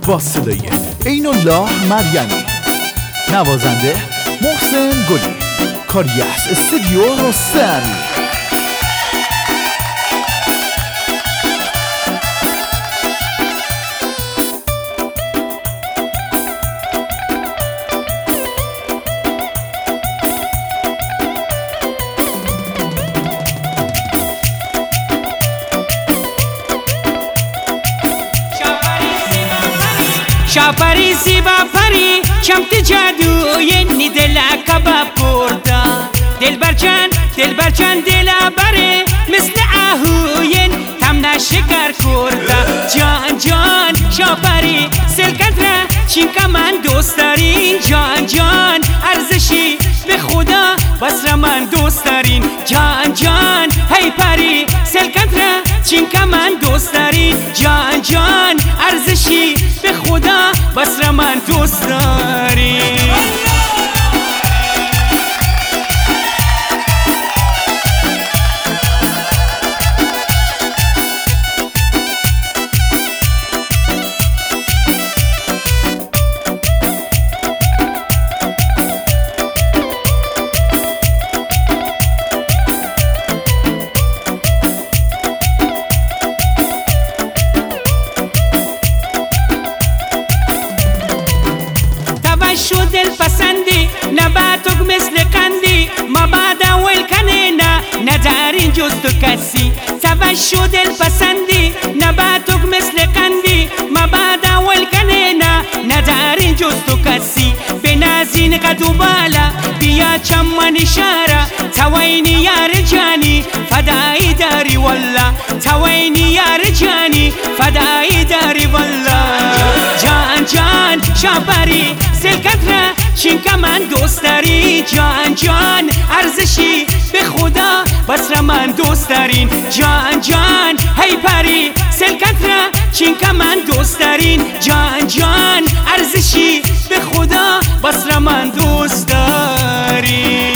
با صدای عین الله مریمی، نوازنده محسن گلی، کاریس استودیو رستم. شاپری زیبا پری چمت جادوی دل کباب کرده، دل برچن دل بره مثل آهوین تم نشکر کرده. جان جان شاپری سلکت را چین که من دوست دارین، جان جان ارزشی به خدا بس را من دوست دارین. جان جان هی پری سلکت را چین که من دوست دارین، جان جان ارزشی به خدا بس را من دوست دارین. شو دل پسندی نباتک مثل قندی، ما بعد اول کنینا ندارین جز تو کسی. شو دل پسندی نباتک مثل قندی، ما بعد اول کنینا ندارین جز تو کسی. بنازین قد و بالا بیا چمن اشاره، توینی یار جانی فدایی داری والله، توینی یار جانی فدایی داری والله. جان جان شاپری سلکت را چین که من دوست داری، جان جان ارزشی به خدا بس را من دوست دارین. جان جان هی پری سلکت را چین که من دوست دارین، جان جان ارزشی به خدا بس را من دوست دارین.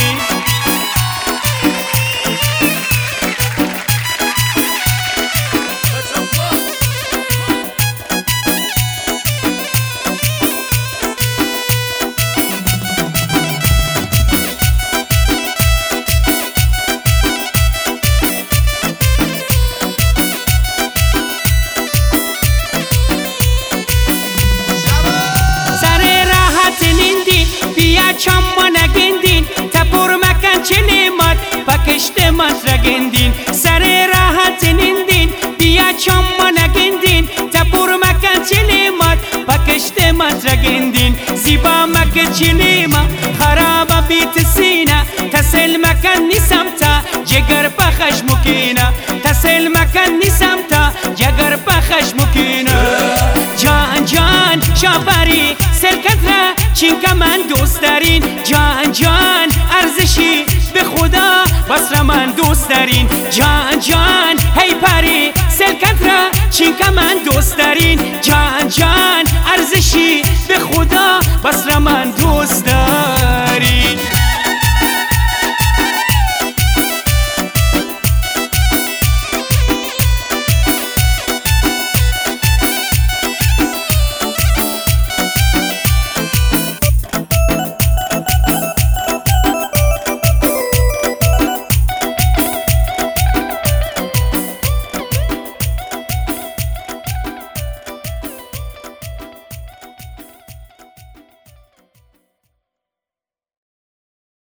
چمن گندین تپور مکن چلیمات پکشت مات رگندین، سر راحت نندین بیا چمن گندین تپور مکن چلیمات پکشت مات رگندین. زیبا مکن چلیما خراب بیت سینا، تسل مکن نیسمتا جگر پخش مکینا، تسل مکن نیسمتا جگر پخش مکینا. جان جان شاپری سلکت را چین که من دوست دارین، جان جان ارزشی به خدا بس را من دوست دارین. جان جان هی پری سلکت را چین که من دوست دارین، جان جان ارزشی به خدا بس را من دوست دارین.